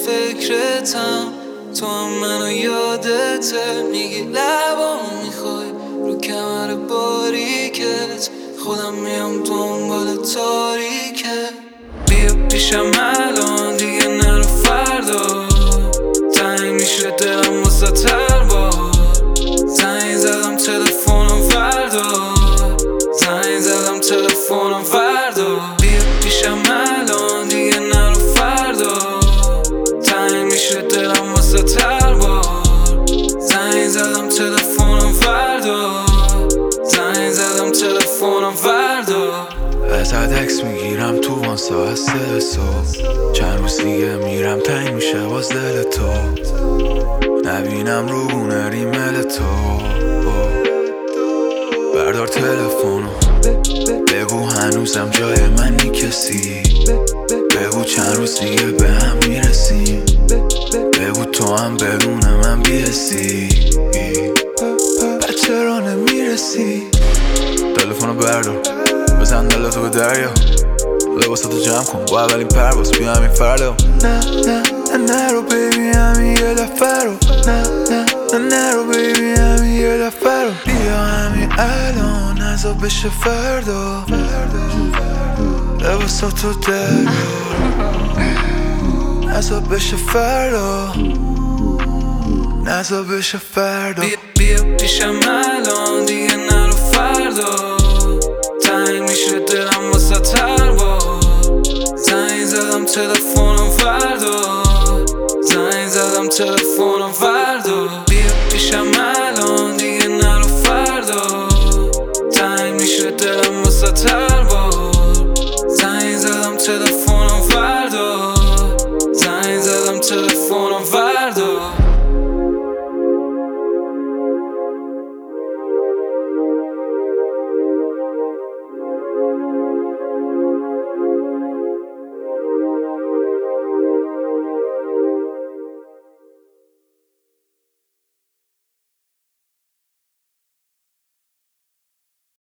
فکرتم، تو هم منو یادته. میگی لبامو میخوای رو کمر باریکت، خودم میام دنبال تاریکت. بیا پیشم الان دیگه نرو فردا، تنگ میشه دلم واسه تربار. زنگ زدم تلفنم وردار، زنگ زدم تلفنم وردار. بیا پیشم الان دیگه نرو فردا، تنگ میشه دلم واسه تربار. زنگ زدم تلفنم وردار، زنگ زدم تلفنم وردار. ازت عکس میگیرم تو وان ساعت 3 صبح، چند روز دیگه میرم تنگ میشه باز دل تو، نبینم رو گونه ریمل تو. بردار تلفنو بگو هنوزم جای منی کسی، بگو چند روز دیگه به هم میرسیم، بگو تو هم بدون من بیرسی. بعد چرا نمیرسی؟ تلفنو بردار بزن دلتو به دریا، لباساتو جمع کن با اولین پرواز بیا همین فردا. نه نرو بیبی همین یه دفعه رو، نه نرو بیبی همین یه دفعه رو. بیا همین الان نزا بشه فردا، لباساتو در نزا بشه فردا، نزا بشه فردا. بیا پیشم الان دیگه نرو فردا، تنگ میشه دلم واسه تربار. زنگ زدم تلفنم وردار، زنگ زدم تلفنم وردار.